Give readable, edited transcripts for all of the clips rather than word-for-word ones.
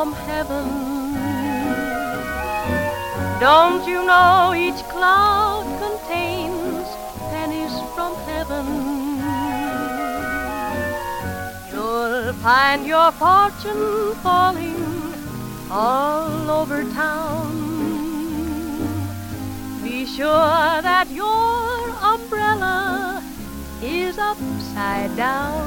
from heaven. Don't you know each cloud contains pennies from heaven? You'll find your fortune falling all over town. Be sure that your umbrella is upside down.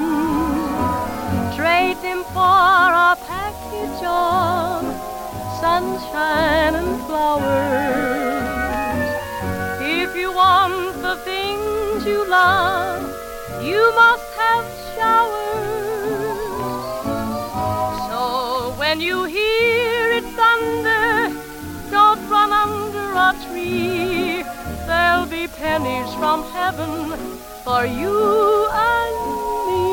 Trade them for a package of sunshine and flowers. If you want the things you love, you must have showers. So when you hear it thunder, don't run under a tree. There'll be pennies from heaven for you and me.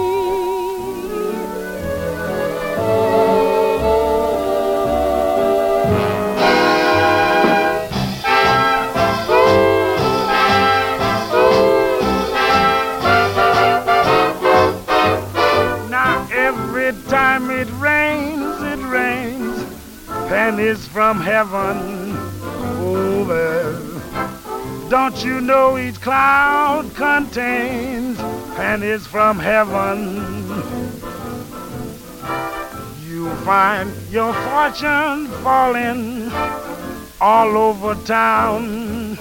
Now every time it rains, pennies from heaven. Oh, well, don't you know each cloud contains pennies from heaven? You'll find your fortune falling all over town.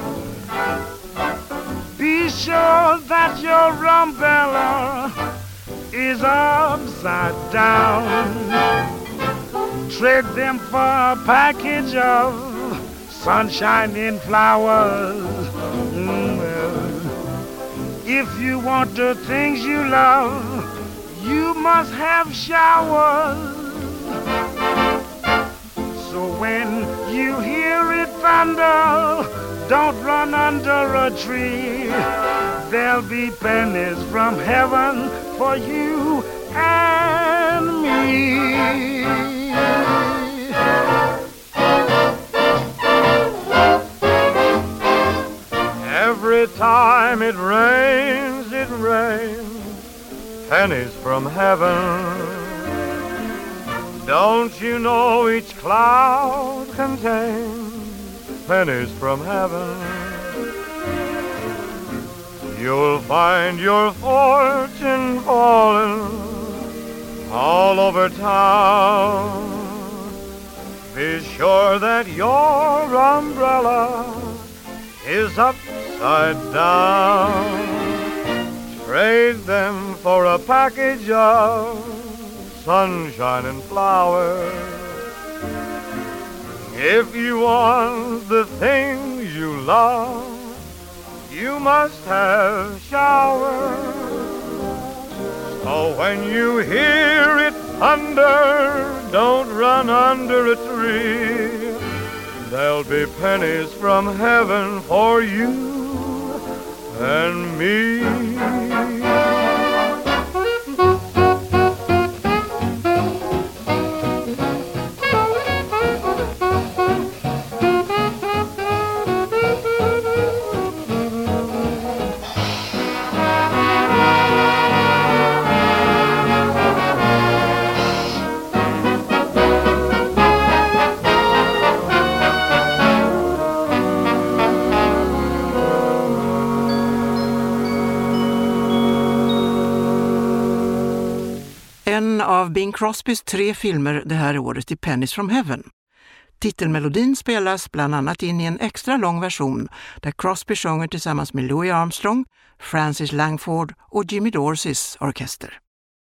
Be sure that your umbrella is upside down. Trade them for a package of sunshine and flowers. Well, if you want the things you love, you must have showers. So when you hear it thunder, don't run under a tree. There'll be pennies from heaven for you and me. Every time it rains, pennies from heaven. Don't you know each cloud contains pennies from heaven? You'll find your fortune falling all over town. Be sure that your umbrella is upside down. Trade them for a package of sunshine and flowers. If you want the things you love, you must have showers. So when you hear it thunder, don't run under a tree. There'll be pennies from heaven for you and me. En av Bing Crosbys 3 filmer det här året i Pennies from Heaven. Titelmelodin spelas bland annat in i en extra lång version där Crosby sjunger tillsammans med Louis Armstrong, Francis Langford och Jimmy Dorseys orkester.